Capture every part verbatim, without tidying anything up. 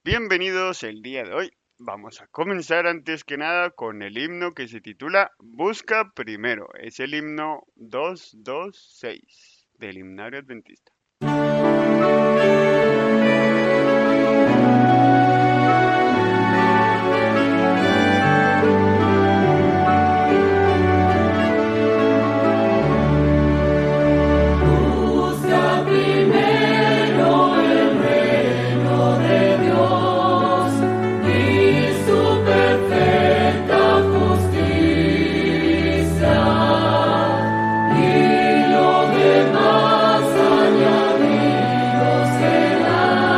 Bienvenidos el día de hoy. Vamos a comenzar antes que nada con el himno que se titula Busca primero. Es el himno doscientos veintiséis del himnario adventista. Busca primero el reino de Dios y su perfecta justicia, y lo demás añadido será.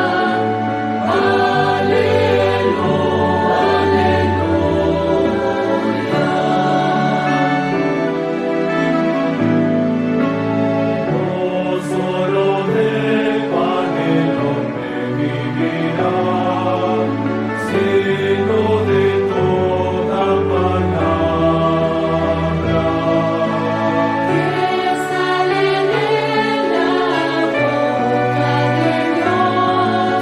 Aleluya, no solo de pan el hombre vivirá, sino de toda palabra que sale de la boca de Dios.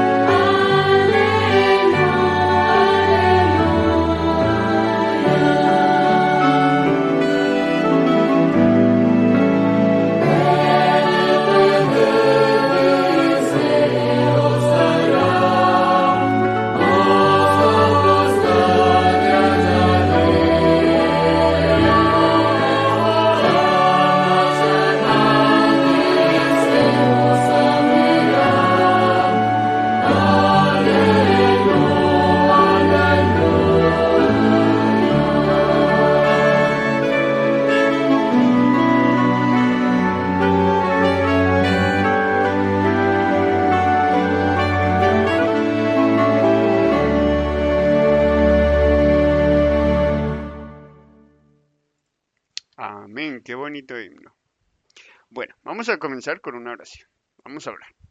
Amén, qué bonito himno. Bueno, vamos a comenzar con una oración. Vamos a orar.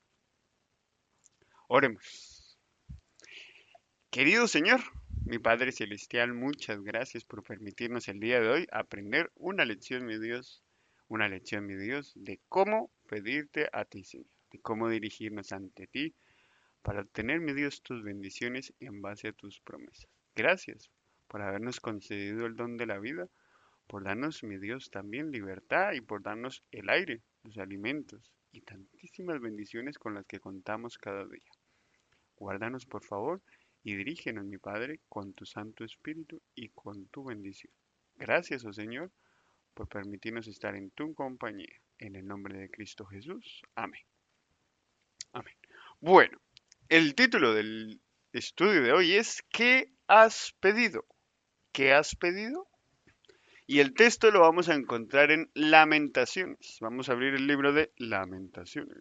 Oremos. Querido Señor, mi Padre Celestial, muchas gracias por permitirnos el día de hoy aprender una lección, mi Dios, una lección, mi Dios, de cómo pedirte a ti, Señor, de cómo dirigirnos ante ti para obtener, mi Dios, tus bendiciones en base a tus promesas. Gracias por habernos concedido el don de la vida, por darnos, mi Dios, también libertad y por darnos el aire, los alimentos y tantísimas bendiciones con las que contamos cada día. Guárdanos, por favor, y dirígenos, mi Padre, con tu Santo Espíritu y con tu bendición. Gracias, oh Señor, por permitirnos estar en tu compañía. En el nombre de Cristo Jesús. Amén. Amén. Bueno, el título del estudio de hoy es ¿qué has pedido? ¿Qué has pedido? Y el texto lo vamos a encontrar en Lamentaciones. Vamos a abrir el libro de Lamentaciones.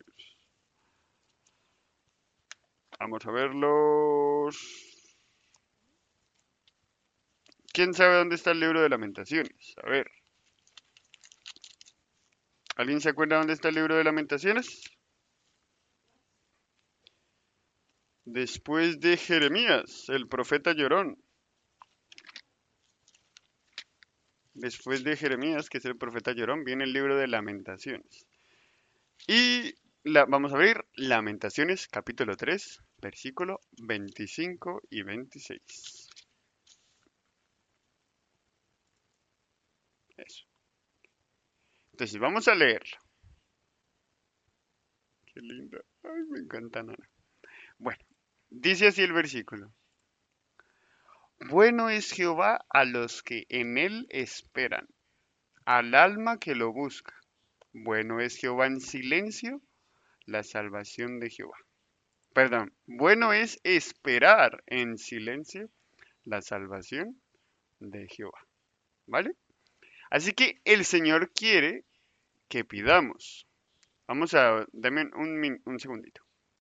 Vamos a verlos. ¿Quién sabe dónde está el libro de Lamentaciones? A ver. ¿Alguien se acuerda dónde está el libro de Lamentaciones? Después de Jeremías, el profeta llorón. Después de Jeremías, que es el profeta llorón, viene el libro de Lamentaciones. Y la, vamos a abrir Lamentaciones, capítulo tres, versículo veinticinco y veintiséis. Eso. Entonces, vamos a leerlo. Qué lindo. Ay, me encanta Nana. Bueno, dice así el versículo. Bueno es Jehová a los que en él esperan, al alma que lo busca. Bueno es Jehová en silencio, la salvación de Jehová. Perdón, bueno es esperar en silencio la salvación de Jehová. ¿Vale? Así que el Señor quiere que pidamos. Vamos a, dame un, un segundito.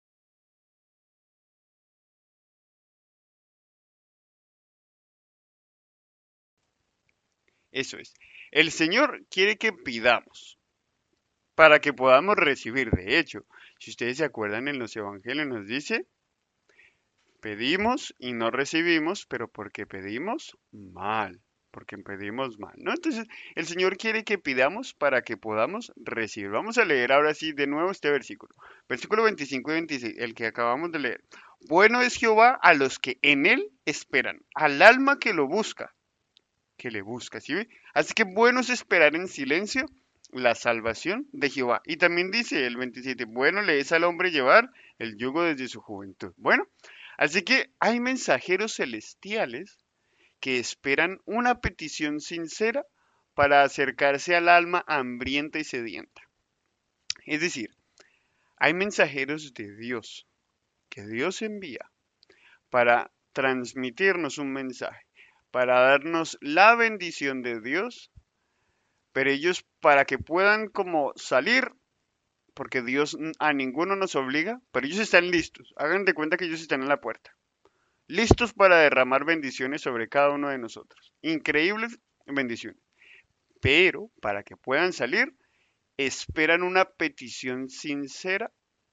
Eso es. El Señor quiere que pidamos para que podamos recibir. De hecho, si ustedes se acuerdan en los evangelios nos dice, pedimos y no recibimos, pero porque pedimos mal. porque pedimos mal, ¿no? Entonces, el Señor quiere que pidamos para que podamos recibir. Vamos a leer ahora sí de nuevo este versículo. Versículo veinticinco y veintiséis, el que acabamos de leer. Bueno es Jehová a los que en él esperan, al alma que lo busca, que le busca, ¿sí ve? Así que bueno es esperar en silencio la salvación de Jehová. Y también dice el veintisiete, bueno le es al hombre llevar el yugo desde su juventud. Bueno, así que hay mensajeros celestiales que esperan una petición sincera para acercarse al alma hambrienta y sedienta. Es decir, hay mensajeros de Dios que Dios envía para transmitirnos un mensaje, para darnos la bendición de Dios, pero ellos para que puedan como salir, porque Dios a ninguno nos obliga, pero ellos están listos. Hagan de cuenta que ellos están en la puerta, listos para derramar bendiciones sobre cada uno de nosotros. Increíbles bendiciones. Pero para que puedan salir, esperan una petición sincera,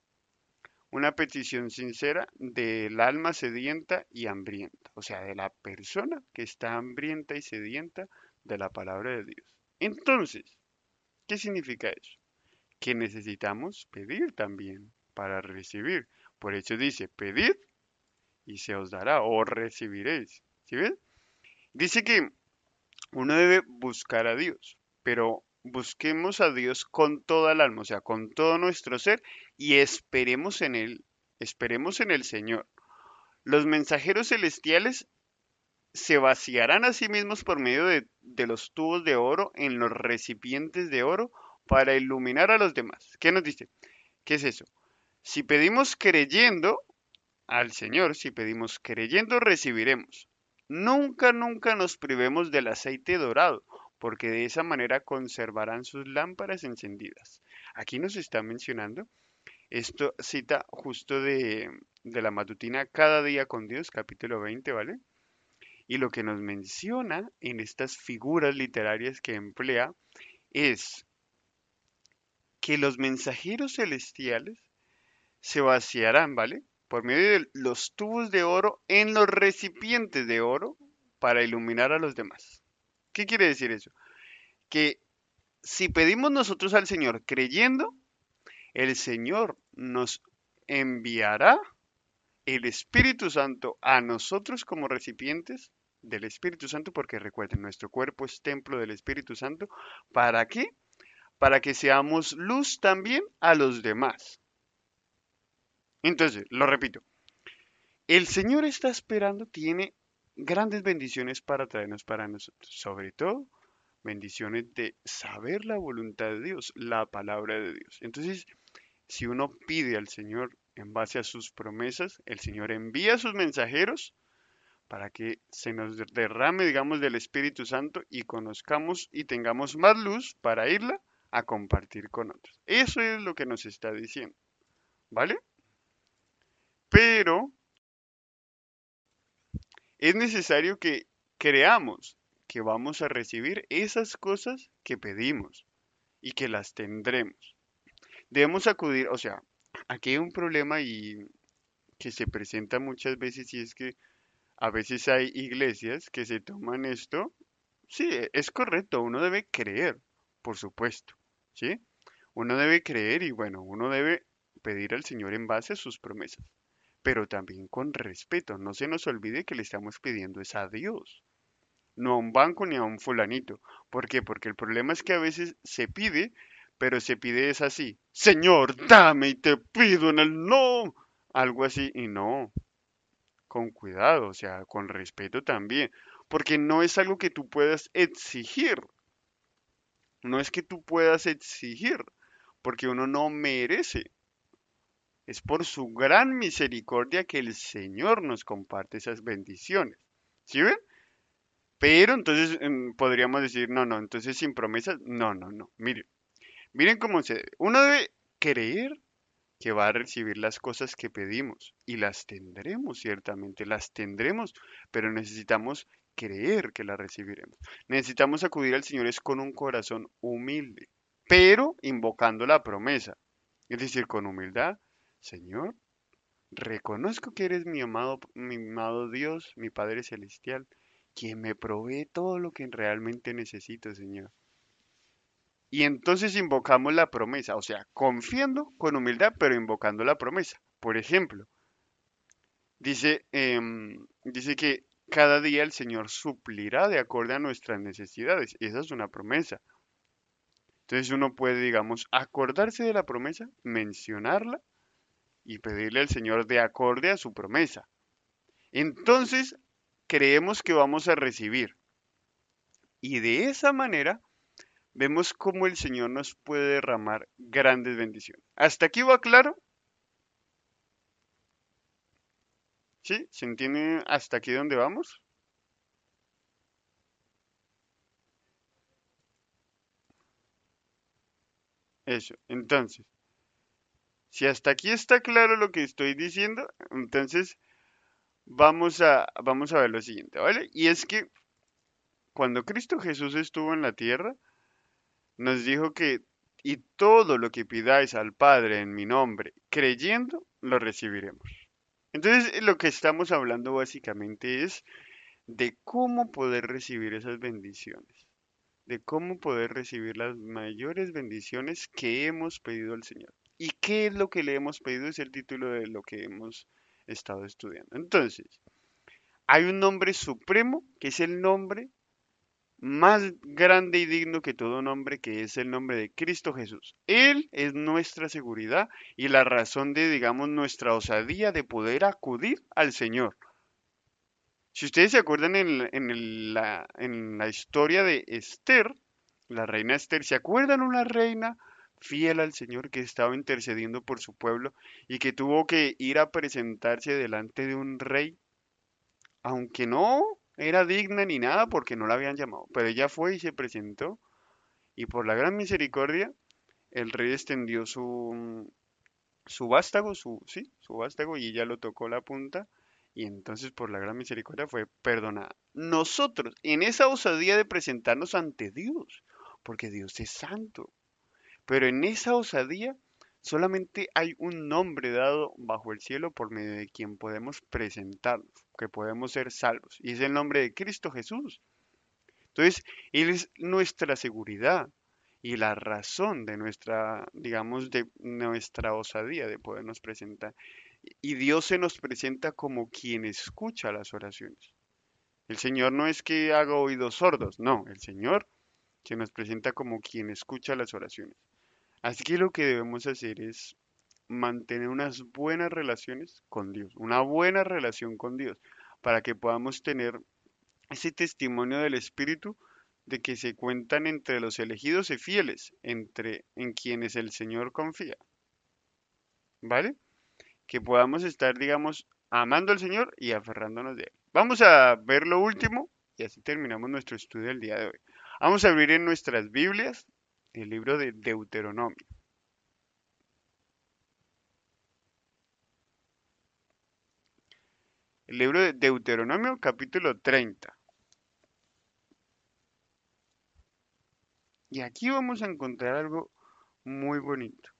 una petición sincera del alma sedienta y hambrienta, o sea, de la persona que está hambrienta y sedienta de la palabra de Dios. Entonces, ¿qué significa eso? Que necesitamos pedir también para recibir. Por eso dice, pedid y se os dará o recibiréis. ¿Sí ves? Dice que uno debe buscar a Dios, pero busquemos a Dios con toda el alma, o sea, con todo nuestro ser y esperemos en Él, esperemos en el Señor. Los mensajeros celestiales se vaciarán a sí mismos por medio de, de los tubos de oro en los recipientes de oro para iluminar a los demás. ¿Qué nos dice? ¿Qué es eso? Si pedimos creyendo al Señor, si pedimos creyendo, recibiremos. Nunca, nunca nos privemos del aceite dorado, porque de esa manera conservarán sus lámparas encendidas. Aquí nos está mencionando, esto cita justo de, de la matutina Cada día con Dios, capítulo veinte, ¿vale? Y lo que nos menciona en estas figuras literarias que emplea es que los mensajeros celestiales se vaciarán, ¿vale? Por medio de los tubos de oro en los recipientes de oro para iluminar a los demás. ¿Qué quiere decir eso? Que si pedimos nosotros al Señor creyendo, el Señor nos enviará el Espíritu Santo a nosotros como recipientes del Espíritu Santo, porque recuerden, nuestro cuerpo es templo del Espíritu Santo. ¿Para qué? Para que seamos luz también a los demás. Entonces, lo repito, el Señor está esperando, tiene grandes bendiciones para traernos para nosotros, sobre todo bendiciones de saber la voluntad de Dios, la palabra de Dios. Entonces, si uno pide al Señor en base a sus promesas, el Señor envía a sus mensajeros para que se nos derrame, digamos, del Espíritu Santo y conozcamos y tengamos más luz para irla a compartir con otros. Eso es lo que nos está diciendo, ¿vale? Pero es necesario que creamos que vamos a recibir esas cosas que pedimos y que las tendremos. Debemos acudir, o sea, aquí hay un problema y que se presenta muchas veces y es que a veces hay iglesias que se toman esto. Sí, es correcto, uno debe creer, por supuesto, ¿sí? Uno debe creer y bueno, uno debe pedir al Señor en base a sus promesas, pero también con respeto. No se nos olvide que le estamos pidiendo es a Dios, no a un banco ni a un fulanito. ¿Por qué? Porque el problema es que a veces se pide, pero se pide es así, Señor, dame y te pido en el no, algo así, y no, con cuidado, o sea, con respeto también, porque no es algo que tú puedas exigir, no es que tú puedas exigir, porque uno no merece. Es por su gran misericordia que el Señor nos comparte esas bendiciones. ¿Sí ven? Pero entonces em, podríamos decir, no, no, entonces sin promesas, no, no, no. Miren, miren cómo se... Uno debe creer que va a recibir las cosas que pedimos y las tendremos, ciertamente, las tendremos, pero necesitamos creer que las recibiremos. Necesitamos acudir al Señor es con un corazón humilde, pero invocando la promesa, es decir, con humildad, Señor, reconozco que eres mi amado, mi amado Dios, mi Padre Celestial. quien me provee todo lo que realmente necesito, Señor. Y entonces invocamos la promesa, o sea, confiando con humildad, pero invocando la promesa. Por ejemplo, dice, em, dice que cada día el Señor suplirá de acuerdo a nuestras necesidades. Esa es una promesa. Entonces uno puede, digamos, acordarse de la promesa, mencionarla y pedirle al Señor de acorde a su promesa. Entonces creemos que vamos a recibir. Y de esa manera vemos cómo el Señor nos puede derramar grandes bendiciones. ¿Hasta aquí va claro? ¿Sí? ¿Se entiende hasta aquí dónde vamos? Eso. Entonces, si hasta aquí está claro lo que estoy diciendo, entonces vamos a, vamos a ver lo siguiente, ¿vale? Y es que cuando Cristo Jesús estuvo en la tierra, nos dijo que, y todo lo que pidáis al Padre en mi nombre, creyendo, lo recibiremos. Entonces, lo que estamos hablando básicamente es de cómo poder recibir esas bendiciones, de cómo poder recibir las mayores bendiciones que hemos pedido al Señor. ¿Y qué es lo que le hemos pedido? Es el título de lo que hemos estado estudiando. Entonces, hay un nombre supremo, que es el nombre más grande y digno que todo nombre, que es el nombre de Cristo Jesús. Él es nuestra seguridad y la razón de, digamos, nuestra osadía de poder acudir al Señor. Si ustedes se acuerdan en, en el- la, en la historia de Esther, la reina Esther, ¿se acuerdan una reina fiel al Señor que estaba intercediendo por su pueblo y que tuvo que ir a presentarse delante de un rey, aunque no era digna ni nada porque no la habían llamado, pero ella fue y se presentó y por la gran misericordia el rey extendió su, su vástago, su, sí, su vástago y ella lo tocó la punta y entonces por la gran misericordia fue perdonada. Nosotros, en esa osadía de presentarnos ante Dios, porque Dios es santo, pero en esa osadía solamente hay un nombre dado bajo el cielo por medio de quien podemos presentarnos, que podemos ser salvos, y es el nombre de Cristo Jesús. Entonces, Él es nuestra seguridad y la razón de nuestra, digamos, de nuestra osadía de podernos presentar. Y Dios se nos presenta como quien escucha las oraciones. El Señor no es que haga oídos sordos, no, el Señor se nos presenta como quien escucha las oraciones. Así que lo que debemos hacer es mantener unas buenas relaciones con Dios, una buena relación con Dios, para que podamos tener ese testimonio del Espíritu de que se cuentan entre los elegidos y fieles, entre en quienes el Señor confía, ¿vale? Que podamos estar, digamos, amando al Señor y aferrándonos de Él. Vamos a ver lo último y así terminamos nuestro estudio del día de hoy. Vamos a abrir en nuestras Biblias el libro de Deuteronomio. El libro de Deuteronomio capítulo treinta. Y aquí vamos a encontrar algo muy bonito.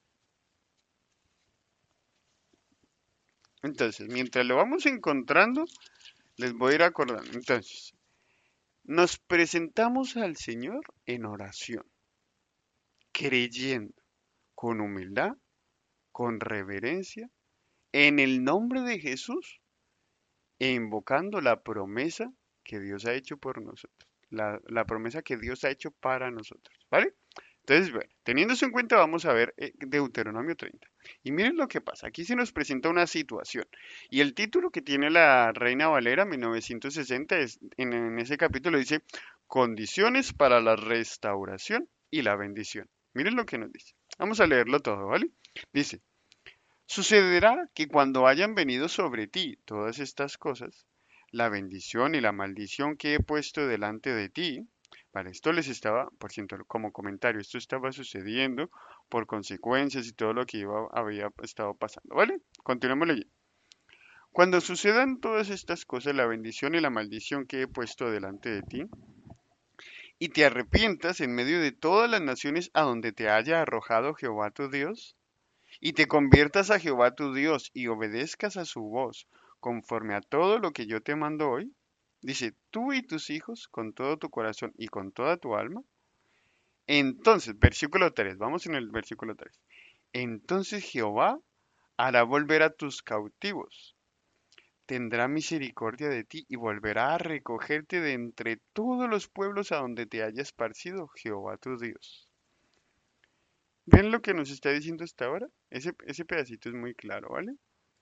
Entonces, mientras lo vamos encontrando, les voy a ir acordando. Entonces, nos presentamos al Señor en oración, creyendo, con humildad, con reverencia, en el nombre de Jesús e invocando la promesa que Dios ha hecho por nosotros, la, la promesa que Dios ha hecho para nosotros, ¿vale? Entonces, bueno, teniendo eso en cuenta, vamos a ver eh, Deuteronomio treinta. Y miren lo que pasa. Aquí se nos presenta una situación. Y el título que tiene la Reina Valera mil novecientos sesenta es, en, en ese capítulo dice, condiciones para la restauración y la bendición. Miren lo que nos dice. Vamos a leerlo todo, ¿vale? Dice, sucederá que cuando hayan venido sobre ti todas estas cosas, la bendición y la maldición que he puesto delante de ti, vale, esto les estaba, por cierto, como comentario, esto estaba sucediendo por consecuencias y todo lo que iba, había estado pasando, ¿vale? Continuemos leyendo. Cuando sucedan todas estas cosas, la bendición y la maldición que he puesto delante de ti, y te arrepientas en medio de todas las naciones a donde te haya arrojado Jehová tu Dios, y te conviertas a Jehová tu Dios y obedezcas a su voz, conforme a todo lo que yo te mando hoy, Dice, tú y tus hijos con todo tu corazón y con toda tu alma. Entonces, versículo tres, vamos en el versículo tres. Entonces Jehová hará volver a tus cautivos, tendrá misericordia de ti y volverá a recogerte de entre todos los pueblos a donde te haya esparcido Jehová tu Dios. ¿Ven lo que nos está diciendo hasta ahora? Ese, ese pedacito es muy claro, ¿vale?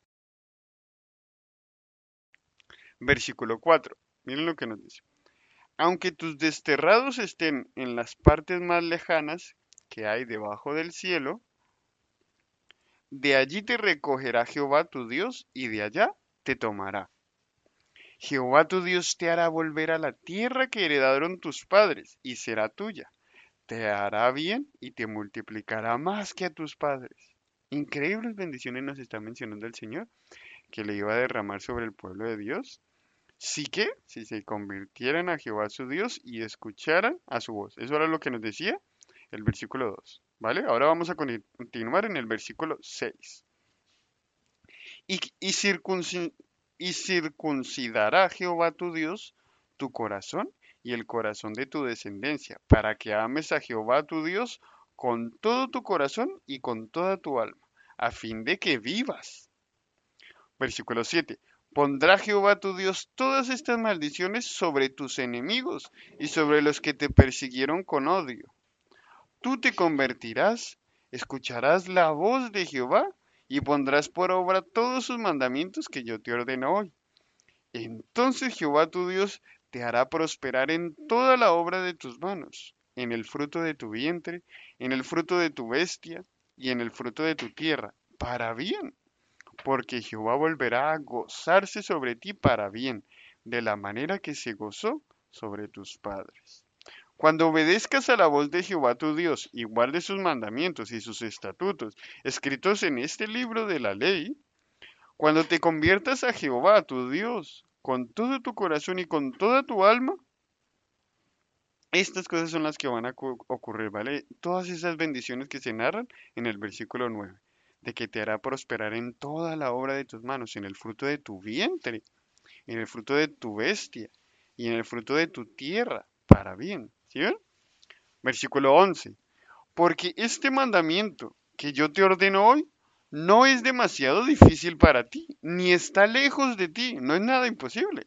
Versículo cuatro. Miren lo que nos dice. Aunque tus desterrados estén en las partes más lejanas que hay debajo del cielo, de allí te recogerá Jehová tu Dios y de allá te tomará. Jehová tu Dios te hará volver a la tierra que heredaron tus padres y será tuya. Te hará bien y te multiplicará más que a tus padres. Increíbles bendiciones nos está mencionando el Señor que le iba a derramar sobre el pueblo de Dios. Sí que, si se convirtieran a Jehová su Dios y escucharan a su voz. Eso era lo que nos decía el versículo dos. ¿Vale? Ahora vamos a continuar en el versículo seis. Y, y, circunci- y circuncidará Jehová tu Dios tu corazón y el corazón de tu descendencia, para que ames a Jehová tu Dios con todo tu corazón y con toda tu alma, a fin de que vivas. Versículo siete. Pondrá Jehová tu Dios todas estas maldiciones sobre tus enemigos y sobre los que te persiguieron con odio. Tú te convertirás, escucharás la voz de Jehová y pondrás por obra todos sus mandamientos que yo te ordeno hoy. Entonces Jehová tu Dios te hará prosperar en toda la obra de tus manos, en el fruto de tu vientre, en el fruto de tu bestia y en el fruto de tu tierra, para bien, porque Jehová volverá a gozarse sobre ti para bien, de la manera que se gozó sobre tus padres. Cuando obedezcas a la voz de Jehová tu Dios y guardes sus mandamientos y sus estatutos escritos en este libro de la ley, cuando te conviertas a Jehová tu Dios con todo tu corazón y con toda tu alma, estas cosas son las que van a ocurrir, ¿vale? Todas esas bendiciones que se narran en el versículo nueve, de que te hará prosperar en toda la obra de tus manos, en el fruto de tu vientre, en el fruto de tu bestia y en el fruto de tu tierra, para bien. ¿Sí ven? Versículo once. Porque este mandamiento que yo te ordeno hoy no es demasiado difícil para ti, ni está lejos de ti, no es nada imposible.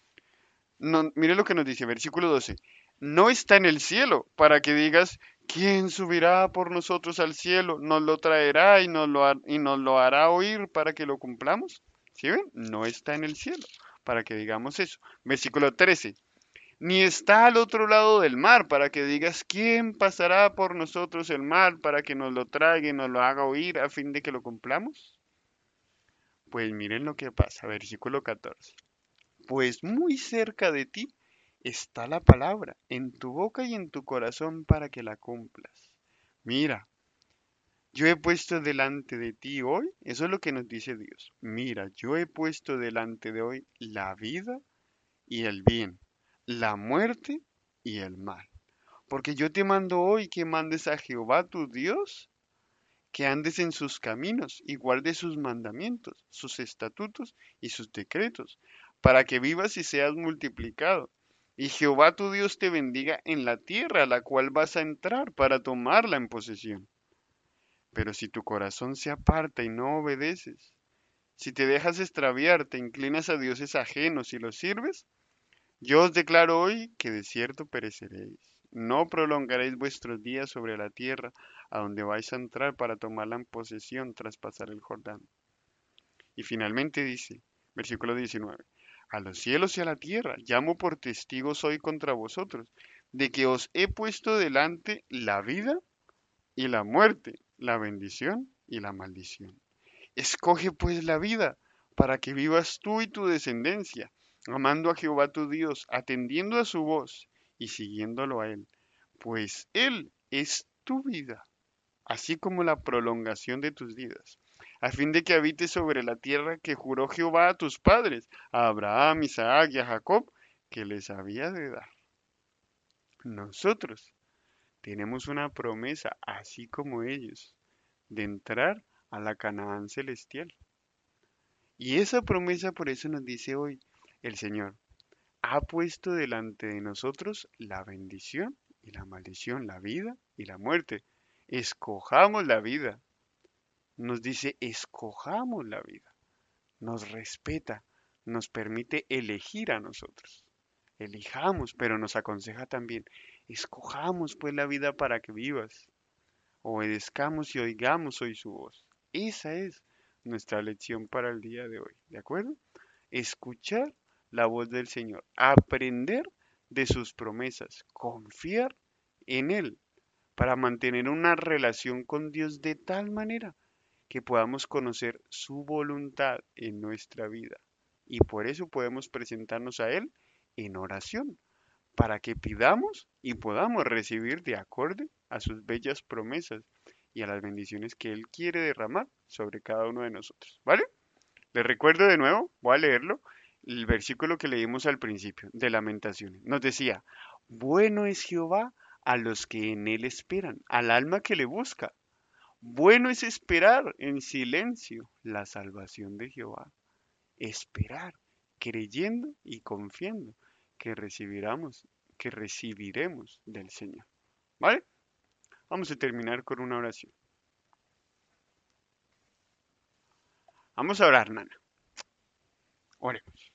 No, mire lo que nos dice, versículo doce. No está en el cielo para que digas, ¿quién subirá por nosotros al cielo? Nos lo traerá y nos lo, y nos lo hará oír para que lo cumplamos. ¿Sí ven? No está en el cielo para que digamos eso. Versículo trece. Ni está al otro lado del mar para que digas, ¿quién pasará por nosotros el mar para que nos lo traiga y nos lo haga oír a fin de que lo cumplamos? Pues miren lo que pasa, versículo catorce. Pues muy cerca de ti está la palabra, en tu boca y en tu corazón para que la cumplas. Mira, yo he puesto delante de ti hoy, eso es lo que nos dice Dios. Mira, yo he puesto delante de hoy la vida y el bien, la muerte y el mal. Porque yo te mando hoy que mandes a Jehová tu Dios, que andes en sus caminos y guardes sus mandamientos, sus estatutos y sus decretos, para que vivas y seas multiplicado. Y Jehová tu Dios te bendiga en la tierra a la cual vas a entrar para tomarla en posesión. Pero si tu corazón se aparta y no obedeces, si te dejas extraviar, te inclinas a dioses ajenos y los sirves, yo os declaro hoy que de cierto pereceréis. No prolongaréis vuestros días sobre la tierra a donde vais a entrar para tomarla en posesión tras pasar el Jordán. Y finalmente dice, versículo diecinueve, a los cielos y a la tierra llamo por testigos hoy contra vosotros, de que os he puesto delante la vida y la muerte, la bendición y la maldición. Escoge pues la vida, para que vivas tú y tu descendencia, amando a Jehová tu Dios, atendiendo a su voz y siguiéndolo a Él, pues Él es tu vida, así como la prolongación de tus días, a fin de que habites sobre la tierra que juró Jehová a tus padres, a Abraham, Isaac y a Jacob, que les había de dar. Nosotros tenemos una promesa, así como ellos, de entrar a la Canaán celestial. Y esa promesa por eso nos dice hoy el Señor. ha puesto delante de nosotros la bendición y la maldición, la vida y la muerte. Escojamos la vida. Nos dice, escojamos la vida. Nos respeta, nos permite elegir a nosotros. Elijamos, pero nos aconseja también, escojamos pues la vida para que vivas. Obedezcamos y oigamos hoy su voz. Esa es nuestra lección para el día de hoy, ¿de acuerdo? Escuchar la voz del Señor, aprender de sus promesas, confiar en Él para mantener una relación con Dios de tal manera que podamos conocer su voluntad en nuestra vida. Y por eso podemos presentarnos a Él en oración, para que pidamos y podamos recibir de acorde a sus bellas promesas y a las bendiciones que Él quiere derramar sobre cada uno de nosotros. ¿Vale? Les recuerdo de nuevo, voy a leerlo, el versículo que leímos al principio de Lamentaciones. Nos decía, bueno es Jehová a los que en Él esperan, al alma que le busca. Bueno es esperar en silencio la salvación de Jehová. Esperar, creyendo y confiando que recibiremos, que recibiremos del Señor. ¿Vale? Vamos a terminar con una oración. Vamos a orar, Nana. Oremos.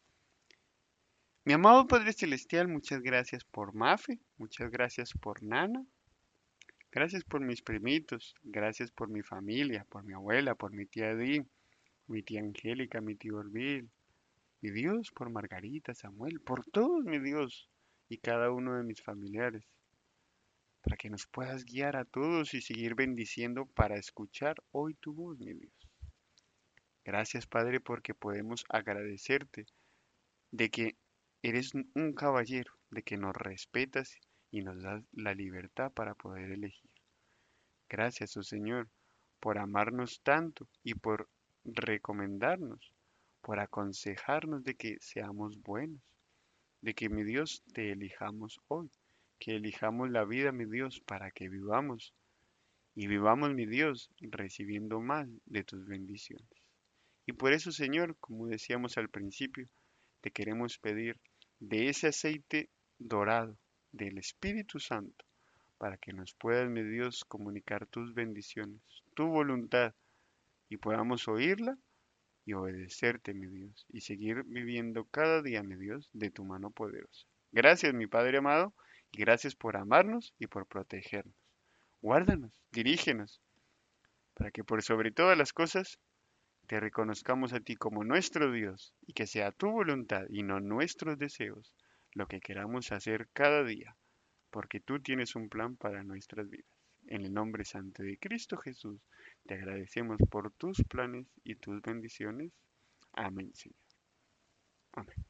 Mi amado Padre Celestial, muchas gracias por Mafe, muchas gracias por Nana, gracias por mis primitos, gracias por mi familia, por mi abuela, por mi tía Di, mi tía Angélica, mi tío Orvil, mi Dios, por Margarita, Samuel, por todos, mi Dios, y cada uno de mis familiares, para que nos puedas guiar a todos y seguir bendiciendo para escuchar hoy tu voz, mi Dios. Gracias, Padre, porque podemos agradecerte de que eres un caballero, de que nos respetas y nos das la libertad para poder elegir. Gracias, oh Señor, por amarnos tanto y por recomendarnos, por aconsejarnos de que seamos buenos, de que, mi Dios, te elijamos hoy, que elijamos la vida, mi Dios, para que vivamos y vivamos, mi Dios, recibiendo más de tus bendiciones. Y por eso, Señor, como decíamos al principio, te queremos pedir de ese aceite dorado del Espíritu Santo para que nos puedas, mi Dios, comunicar tus bendiciones, tu voluntad y podamos oírla y obedecerte, mi Dios, y seguir viviendo cada día, mi Dios, de tu mano poderosa. Gracias, mi Padre amado, y gracias por amarnos y por protegernos. Guárdanos, dirígenos, para que por sobre todas las cosas te reconozcamos a ti como nuestro Dios y que sea tu voluntad y no nuestros deseos lo que queramos hacer cada día, porque tú tienes un plan para nuestras vidas. En el nombre santo de Cristo Jesús, te agradecemos por tus planes y tus bendiciones. Amén, Señor. Amén.